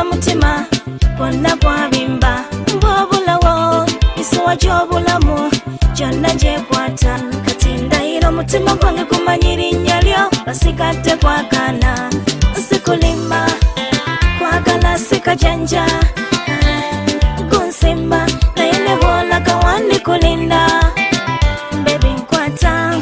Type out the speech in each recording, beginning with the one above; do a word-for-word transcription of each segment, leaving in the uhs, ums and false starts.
Nabula mutima Ponna kwa bimba Mbobula wo Isuwa jobulamu Jonna je kwata Katinda ilo mutima kwange kumanyiri nyalyo Basigate kwa kana Sikulima Kwa gala sika janja Kunsimba Na yene bola kawani kulinda Baby nkwata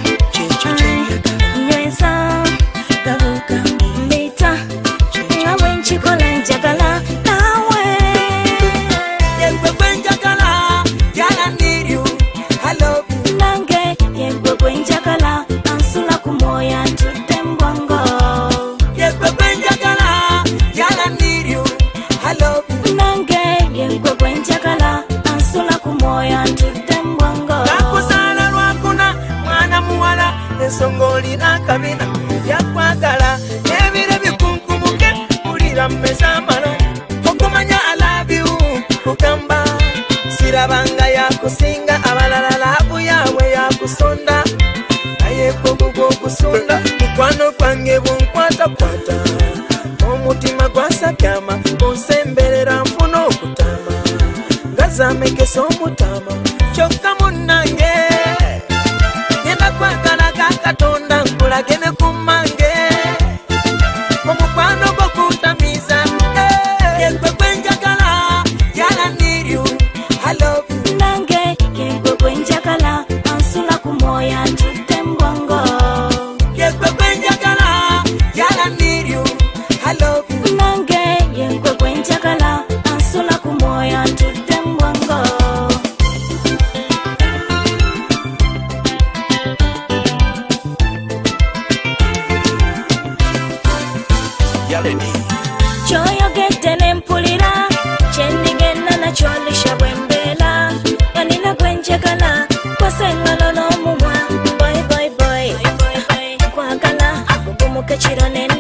Nyweza Garuka Mbita Nawe nchikola njagala Nawe Yekwe kwenjagala Yala need you I love you Nange Yekwe kwenjagala Ansula kumoya Tute mbwango Yekwe kwenjagala Yala need you I love you Nange Yekwe kwenjagala Ansula kumoya Tute mbwango Kakusala lwakuna Mwana muwala Ensongoli nakabina Yakwagala Nebire bikunkumuke Ulira mmeza mala Okumanya I love you Kukamba Sirabanga yakusinga Abalala labu yawe yakusonda Naye kogugo kusonda Mukwano kwange bunkwata kwata Omutima gwasakyama Onsemberera nfuna okutama Gazamekesa omutama Kyokka munnange Ngenda kwagala kakatonda nkulagene kumange Omukwano gwokutamiza Yekwe kwenjagala Yala need you I love you Nange Yekwe kwenjagala Ansula kumoya Tute mbwango Yekwe kwenjagala Yala need you I love you Nange Yekwe kwenjagala Ansula kumoya Tute mbwango Choyogedde nempulira kyendigenda nakyo ndisha bwembeera yanina gwenjagala kwasengalo n'omumwa boy boy boy kwagala bugumuke kiro nene